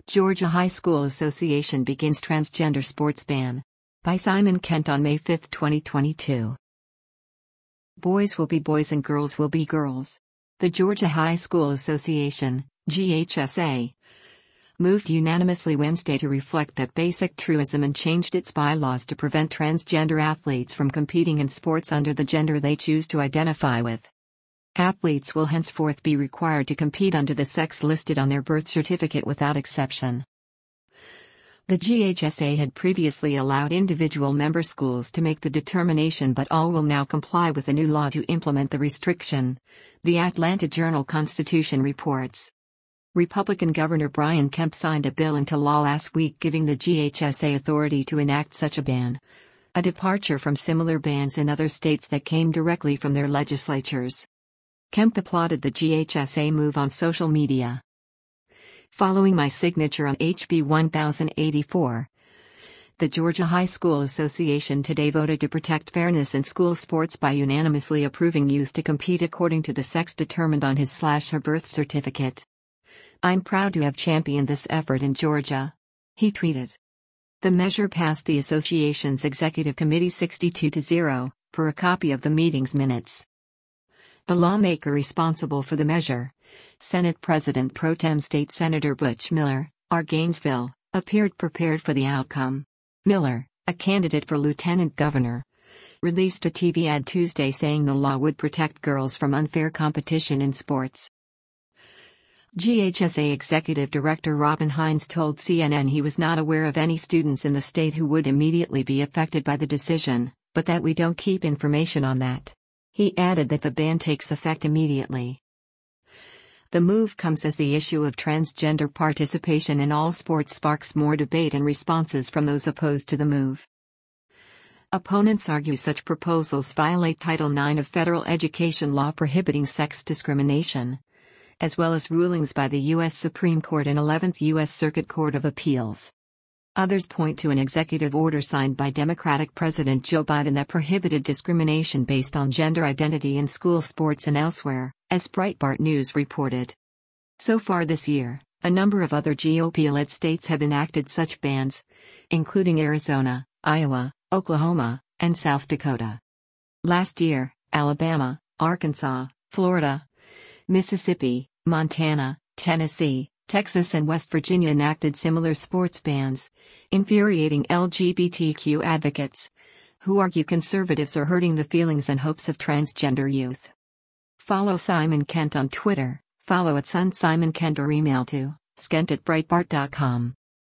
Georgia High School Association begins transgender sports ban. By Simon Kent on May 5, 2022. Boys will be boys and girls will be girls. The Georgia High School Association, GHSA, moved unanimously Wednesday to reflect that basic truism and changed its bylaws to prevent transgender athletes from competing in sports under the gender they choose to identify with. Athletes will henceforth be required to compete under the sex listed on their birth certificate without exception. The GHSA had previously allowed individual member schools to make the determination, but all will now comply with a new law to implement the restriction, the Atlanta Journal-Constitution reports. Republican Governor Brian Kemp signed a bill into law last week giving the GHSA authority to enact such a ban, a departure from similar bans in other states that came directly from their legislatures. Kemp applauded the GHSA move on social media. Following my signature on HB 1084, the Georgia High School Association today voted to protect fairness in school sports by unanimously approving youth to compete according to the sex determined on his/her birth certificate. I'm proud to have championed this effort in Georgia, he tweeted. The measure passed the association's executive committee 62-0, per a copy of the meeting's minutes. The lawmaker responsible for the measure, Senate President Pro Tem State Senator Butch Miller, R. Gainesville, appeared prepared for the outcome. Miller, a candidate for lieutenant governor, released a TV ad Tuesday saying the law would protect girls from unfair competition in sports. GHSA Executive Director Robin Hines told CNN he was not aware of any students in the state who would immediately be affected by the decision, but that we don't keep information on that. He added that the ban takes effect immediately. The move comes as the issue of transgender participation in all sports sparks more debate and responses from those opposed to the move. Opponents argue such proposals violate Title IX of federal education law prohibiting sex discrimination, as well as rulings by the U.S. Supreme Court and 11th U.S. Circuit Court of Appeals. Others point to an executive order signed by Democratic President Joe Biden that prohibited discrimination based on gender identity in school sports and elsewhere, as Breitbart News reported. So far this year, a number of other GOP-led states have enacted such bans, including Arizona, Iowa, Oklahoma, and South Dakota. Last year, Alabama, Arkansas, Florida, Mississippi, Montana, Tennessee, Texas and West Virginia enacted similar sports bans, infuriating LGBTQ advocates, who argue conservatives are hurting the feelings and hopes of transgender youth. Follow Simon Kent on Twitter, follow @SunSimonKent or email to skent@breitbart.com.